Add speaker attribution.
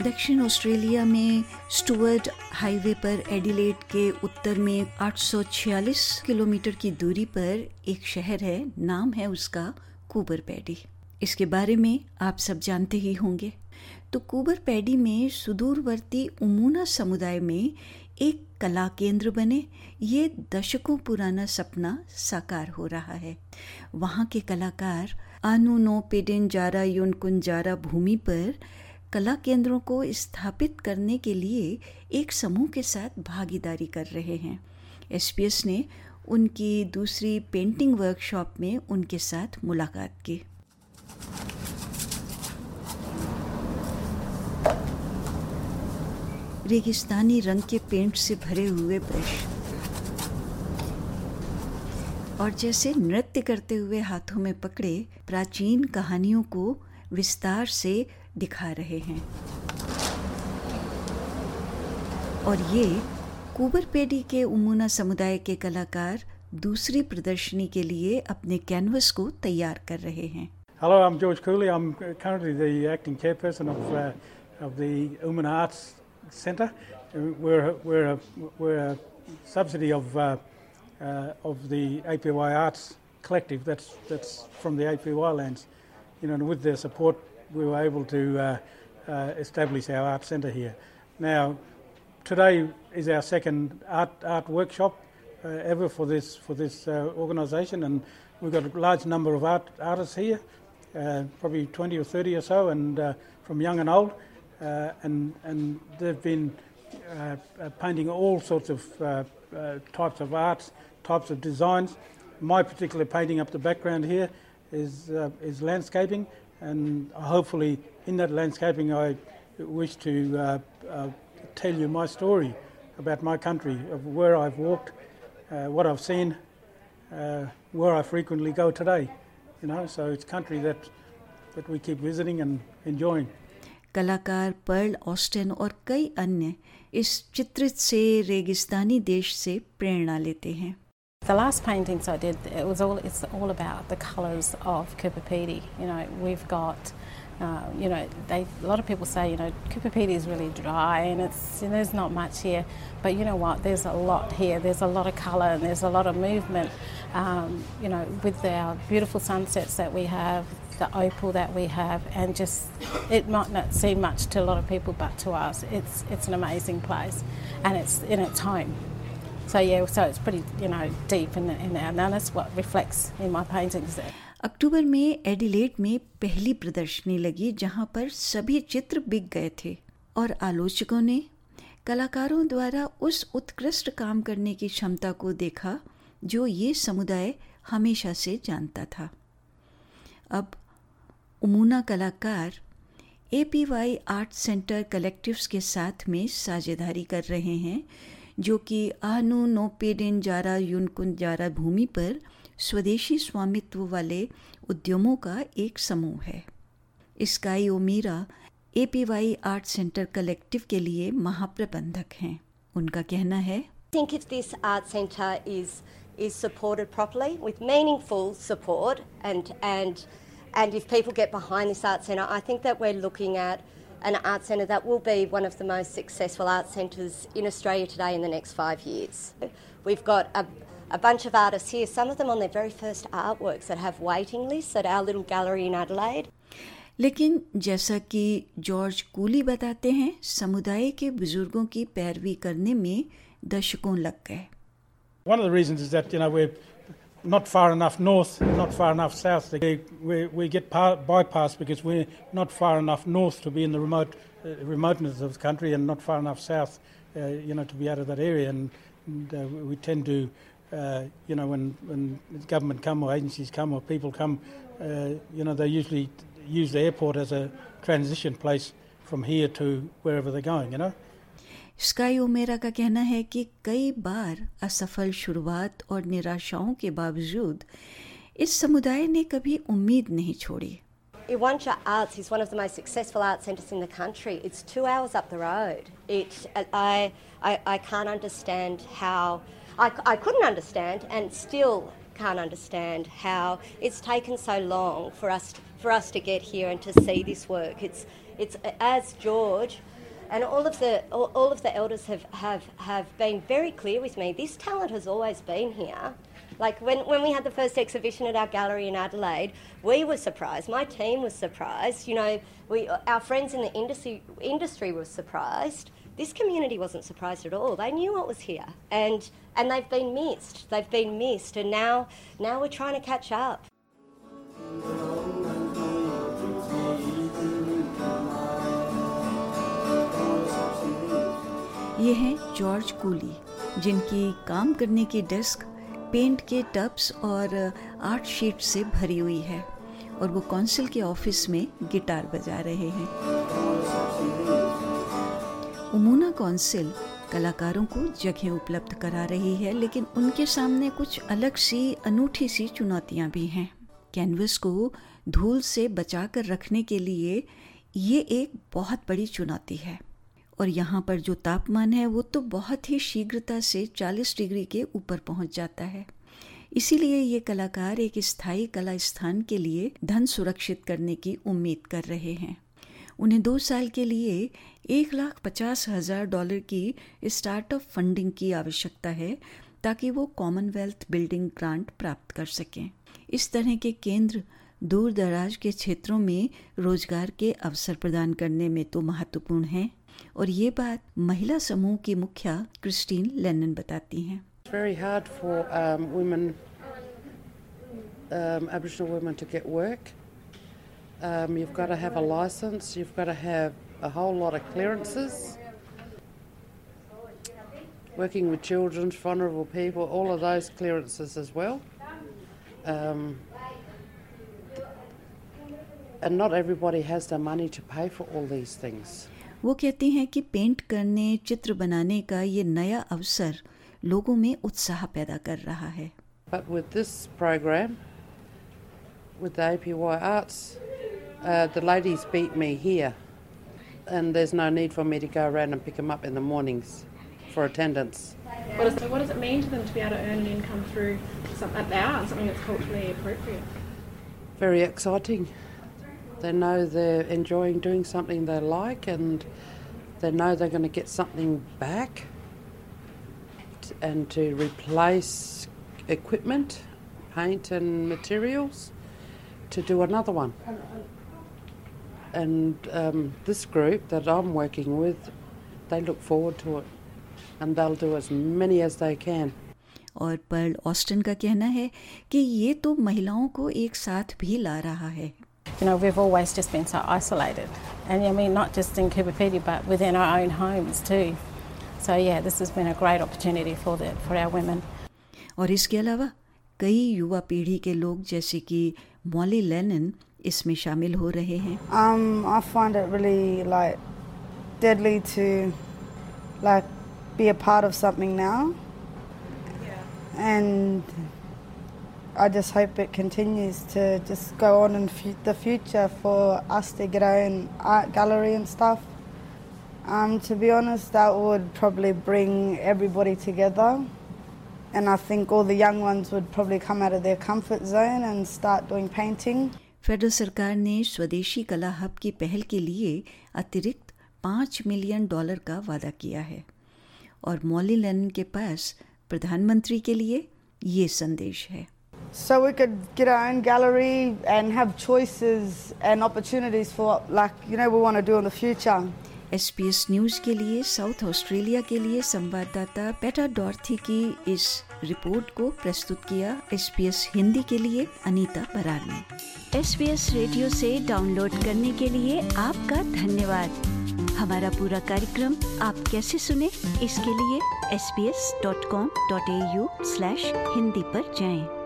Speaker 1: दक्षिण ऑस्ट्रेलिया में Stuart highway पर एडिलेड के उत्तर में 846 किलोमीटर की दूरी पर एक शहर है, नाम है उसका कूबर पैडी। इसके बारे में आप सब जानते ही होंगे। तो कूबर पैडी में सुदूरवर्ती उमूना समुदाय में एक कला केंद्र बने, ये दशकों पुराना सपना साकार हो रहा है। वहाँ के कलाकार आनु नो पेडेंजारा युनकुंजारा भूमि पर कला केंद्रों को स्थापित करने के लिए एक समूह के साथ भागीदारी कर रहे हैं। एसबीएस ने उनकी दूसरी पेंटिंग वर्कशॉप में उनके साथ मुलाकात की। रेगिस्तानी रंग के पेंट से भरे हुए ब्रश और जैसे नृत्य करते हुए हाथों में पकड़े प्राचीन कहानियों को विस्तार से दिखा रहे हैं। और ये कूबर पैडी के उमूना समुदाय के कलाकार दूसरी प्रदर्शनी के लिए अपने कैनवस को तैयार कर रहे हैं।
Speaker 2: Hello, I'm George Cooley. I'm currently the acting chairperson of the Umuna Arts Centre. We're a subsidy of the APY Arts Collective. That's from the APY lands. You know, and with their support, we were able to establish our art centre here. Now, today is our second art workshop ever for this organisation, and we've got a large number of artists here, probably 20 or 30 or so, and from young and old, and they've been painting all sorts of types of arts, types of designs. My particular painting up the background here is landscaping, and hopefully in that landscaping I wish to tell you my story about my country, of where I've walked, what I've seen, where I frequently go today. You know, so it's country that we keep visiting and enjoying.
Speaker 1: कलाकार Pearl Austin और कई अन्य इस चित्रित से रेगिस्तानी देश से प्रेरणा लेते हैं।
Speaker 3: The last paintings I did, it's all about the colours of Coober Pedy. You know, we've got, a lot of people say, Coober Pedy is really dry and there's not much here. But you know what? There's a lot here. There's a lot of colour and there's a lot of movement. With our beautiful sunsets that we have, the opal that we have, and just it might not seem much to a lot of people, but to us, it's an amazing place, and it's in its home. So it's pretty, deep in our, and that's what reflects in my paintings there.
Speaker 1: अक्टूबर में Adelaide में पहली प्रदर्शनी लगी, जहां पर सभी चित्र बिक गए थे और आलोचकों ने कलाकारों द्वारा उस उत्कृष्ट काम करने की क्षमता को देखा जो ये समुदाय हमेशा से जानता था। अब उमूना कलाकार APY आर्ट सेंटर कलेक्टिव्स के साथ में साझेदारी कर रहे हैं, जो कि आहनु नोपेडेंजारा युनकुंजारा भूमि पर स्वदेशी स्वामित्व वाले उद्यमों का एक समूह है। Skye O'Meara APY art centre collective के लिए महाप्रबंधक हैं। उनका कहना है,
Speaker 4: I think if this art centre is supported properly with meaningful support and if people get behind this art centre, I think that we're looking at an art centre that will be one of the most successful art centres in Australia today in the next 5 years. We've got a bunch of artists here, some of them on their very first artworks that have waiting lists at our little gallery in Adelaide.
Speaker 1: लेकिन जैसा कि George coolie बताते हैं, समुदाय के बुजुर्गों की पैरवी करने में दशकों लग गए।
Speaker 2: One of the reasons is that we're not far enough north, not far enough south. We get bypassed because we're not far enough north to be in the remoteness of the country, and not far enough south, to be out of that area. And we tend to, when government come or agencies come or people come, they usually use the airport as a transition place from here to wherever they're going.
Speaker 1: Skye O'Meara का कहना है कि कई बार असफल शुरुआत और निराशाओं के बावजूद इस समुदाय ने कभी उम्मीद नहीं छोड़ी।
Speaker 4: Iwancha Arts is one of the most successful art centres in the country. It's 2 hours up the road. I can't understand how I couldn't understand and still can't understand how it's taken so long for us to get here and to see this work. It's as George and all of the elders have been very clear with me. This talent has always been here. Like when we had the first exhibition at our gallery in Adelaide, we were surprised. My team was surprised. You know, our friends in the industry were surprised. This community wasn't surprised at all. They knew what was here, and they've been missed. And now we're trying to catch up.
Speaker 1: ये हैं George coolie, जिनकी काम करने की desk paint के tubs और art sheet से भरी हुई है और वो कौंसिल के ऑफिस में गिटार बजा रहे हैं। उमूना कौंसिल कलाकारों को जगह उपलब्ध करा रही है, लेकिन उनके सामने कुछ अलग सी अनूठी सी चुनौतियां भी हैं। कैनवस को धूल से बचाकर रखने के लिए ये एक बहुत बड़ी चुनौती है और यहाँ पर जो तापमान है वो तो बहुत ही शीघ्रता से 40 डिग्री के ऊपर पहुँच जाता है। इसीलिए ये कलाकार एक स्थायी कला स्थान के लिए धन सुरक्षित करने की उम्मीद कर रहे हैं। उन्हें 2 साल के लिए $1,50,000 की स्टार्टअप फंडिंग की आवश्यकता है ताकि वो कॉमनवेल्थ बिल्डिंग ग्रांट प्राप्त कर सकें। इस तरह के केंद्र दूर दराज के क्षेत्रों में रोजगार के अवसर प्रदान करने में तो महत्वपूर्ण हैं और ये बात महिला समूह की मुखिया क्रिस्टीन लेनन बताती हैं।
Speaker 5: It's very hard for women, Aboriginal women to get work. You've got to have a license, you've got to have a whole lot of clearances. Working with children, vulnerable people, all of those clearances as well. And not everybody has the money to pay for all these things.
Speaker 1: वो कहती हैं कि paint करने, चित्र बनाने का ये नया अवसर लोगों में उत्साह पैदा कर रहा है।
Speaker 5: But with this program, with the APY Arts, the ladies beat me here, and there's no need for me to go around and pick them up in the mornings for attendance.
Speaker 6: What does it mean to them to be able to earn an income through something that's culturally appropriate?
Speaker 5: Very exciting. They know they're enjoying doing something they like, and they know they're going to get something back and to replace equipment, paint and materials to do another one. And this group that I'm working with, they look forward to it and they'll do as many as they can.
Speaker 1: और Pearl Austin का कहना है कि ये तो महिलाओं को एक साथ भी ला रहा है।
Speaker 3: You know, we've always just been so isolated, and I mean not just in Coober Pedy but within our own homes too. So yeah, this has been a great opportunity for our women.
Speaker 1: और इसके अलावा कई युवा पीढ़ी के लोग जैसे कि मॉली लेनन इसमें शामिल हो रहे हैं।
Speaker 7: I find it really like deadly to like be a part of something now, and I just hope it continues to just go on in the future for us to get our own art gallery and stuff. To be honest, that would probably bring everybody together, and I think all the young ones would probably come out of their comfort zone and start doing painting.
Speaker 1: Federal सरकार ने स्वदेशी कला hub की पहल के लिए अतिरिक्त $5 million का वादा किया है और मॉली लेनन के पास प्रधानमंत्री के लिए ये संदेश है।
Speaker 7: So we could get our own gallery and have choices and opportunities for we want to do in the future.
Speaker 1: SBS news के लिए साउथ ऑस्ट्रेलिया के लिए संवाददाता पेटा डॉर्थी की इस रिपोर्ट को प्रस्तुत किया SBS हिंदी के लिए अनीता बरार ने। SBS रेडियो से डाउनलोड करने के लिए आपका धन्यवाद। हमारा पूरा कार्यक्रम आप कैसे सुने, इसके लिए sbs.com.au/hindi पर जाएं।